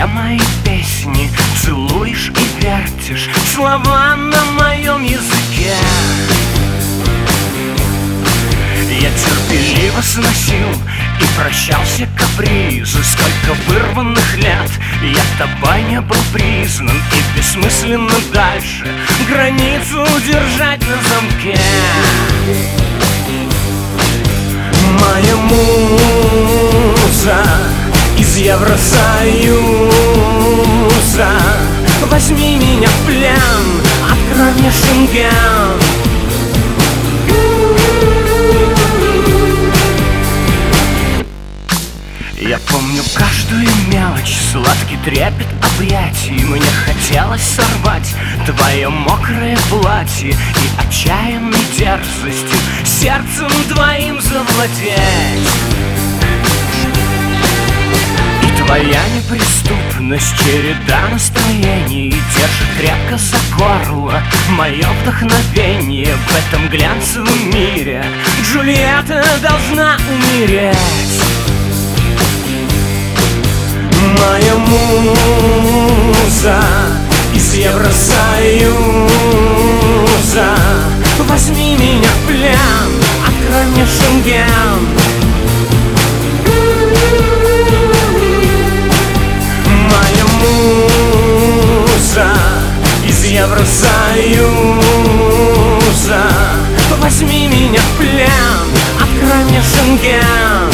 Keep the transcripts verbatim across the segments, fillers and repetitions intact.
все мои песни целуешь и вертишь слова на моем языке. Я терпеливо сносил и прощал все капризы. Сколько вырванных лет я тобой не был признан, и бессмысленно дальше границу держать на замке. Моя муза из Евросоюза, возьми меня в плен, открой мне Шенген. Я помню каждую мелочь, сладкий трепет объятий. Мне хотелось сорвать твое мокрое платье и отчаянной дерзостью сердцем твоим завладеть. И твоя неприступность, череда настроений держит крепко за горло мое вдохновение. В этом глянцевом мире Джульетта должна умереть. Моя муза из Евросоюза, возьми меня в плен, открой мне Шенген. Моя муза из Евросоюза, возьми меня в плен, открой мне Шенген.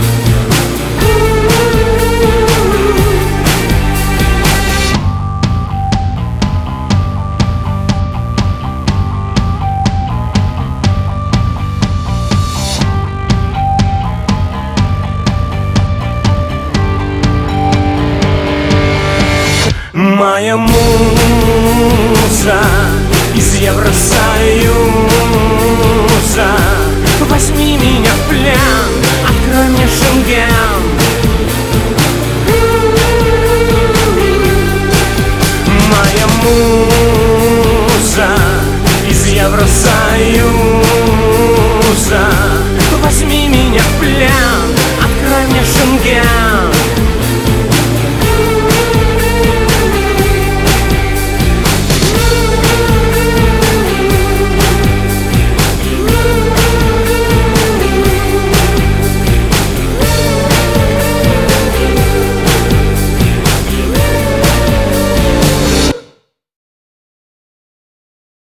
Моя муза из Евросоюза, возьми меня в плен, открой мне Шенген.